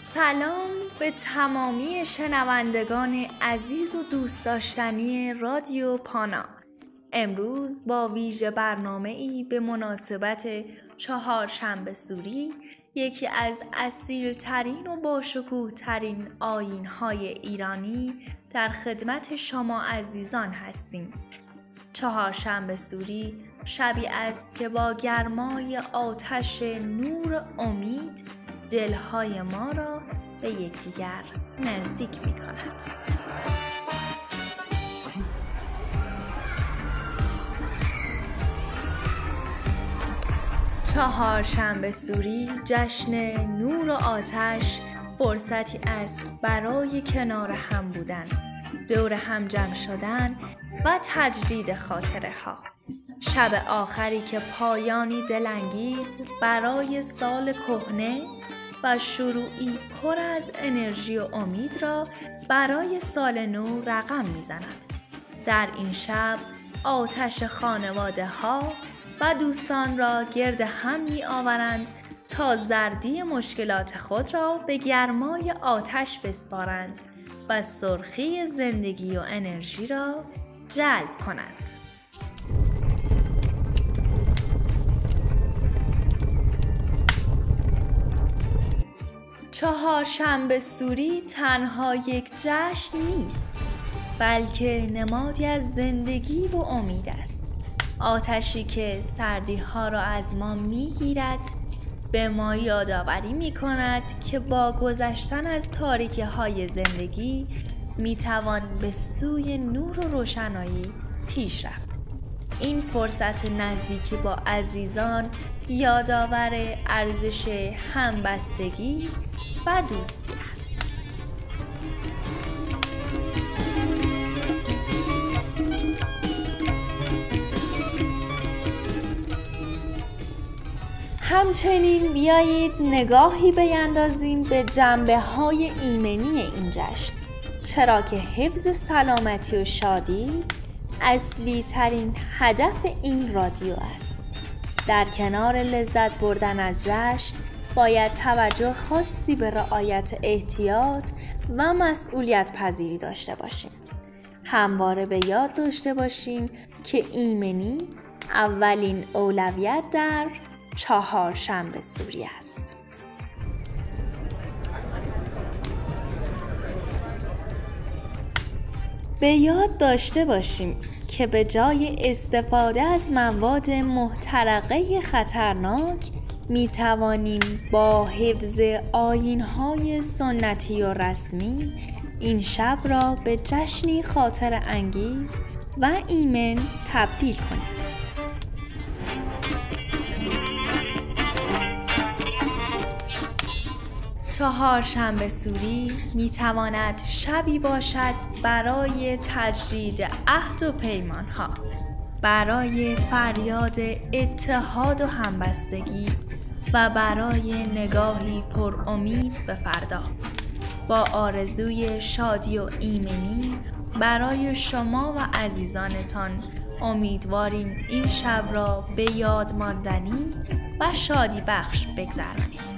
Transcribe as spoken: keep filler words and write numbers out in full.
سلام به تمامی شنوندگان عزیز و دوست داشتنی رادیو پانا. امروز با ویژه برنامه‌ای به مناسبت چهارشنبه سوری، یکی از اصیل‌ترین و باشکوه‌ترین آیین‌های ایرانی، در خدمت شما عزیزان هستیم. چهارشنبه سوری شبی است که با گرمای آتش نور امید دلهای ما را به یکدیگر نزدیک می کند. چهارشنبه سوری، جشن نور و آتش، فرصتی است برای کنار هم بودن، دور هم جمع شدن و تجدید خاطره ها. شب آخری که پایانی دلانگیز برای سال کهنه و شروعی پر از انرژی و امید را برای سال نو رقم می‌زند. در این شب آتش خانواده ها و دوستان را گرد هم می‌آورند تا زردی مشکلات خود را به گرمای آتش بسپارند و سرخی زندگی و انرژی را جلب کنند. چهارشنبه سوری تنها یک جشن نیست، بلکه نمادی از زندگی و امید است. آتشی که سردی ها را از ما می گیرد، به ما یادآوری می کند که با گذشتن از تاریکی های زندگی می توان به سوی نور و روشنایی پیش رفت. این فرصت نزدیکی با عزیزان یادآور ارزش همبستگی و دوستی است. همچنین بیایید نگاهی بیندازیم به جنبه‌های ایمنی این جشن، چرا که حفظ سلامتی و شادی اصلی ترین هدف این رادیو است. در کنار لذت بردن از جشن، باید توجه خاصی به رعایت احتیاط و مسئولیت پذیری داشته باشیم. همواره به یاد داشته باشیم که ایمنی اولین اولویت در چهارشنبه سوری است. به یاد داشته باشیم که به جای استفاده از مواد محترقه خطرناک می توانیم با حفظ آیین‌های سنتی و رسمی این شب را به جشنی خاطر انگیز و ایمن تبدیل کنیم. چهارشنبه سوری می تواند شبی باشد برای تجدید عهد و پیمان‌ها، برای فریاد اتحاد و همبستگی و برای نگاهی پر امید به فردا. با آرزوی شادی و ایمنی برای شما و عزیزانتان، امیدواریم این شب را به یاد ماندنی و شادی بخش بگذرانید.